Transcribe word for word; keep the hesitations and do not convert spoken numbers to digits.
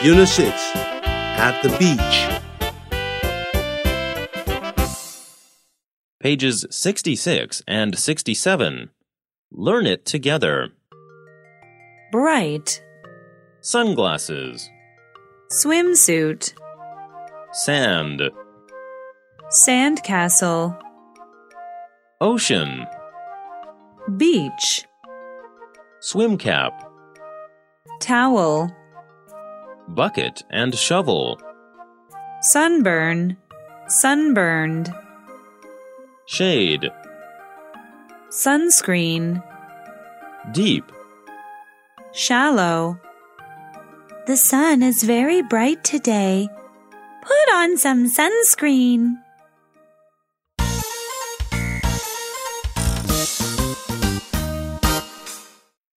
Unit six, At the Beach. Pages sixty-six and sixty-seven. Learn it together. Bright. Sunglasses. Swimsuit. Sand. Sandcastle. Ocean. Beach. Swim cap. Towel. Bucket and shovel. Sunburn. Sunburned. Shade. Sunscreen. Deep. Shallow. The sun is very bright today. Put on some sunscreen.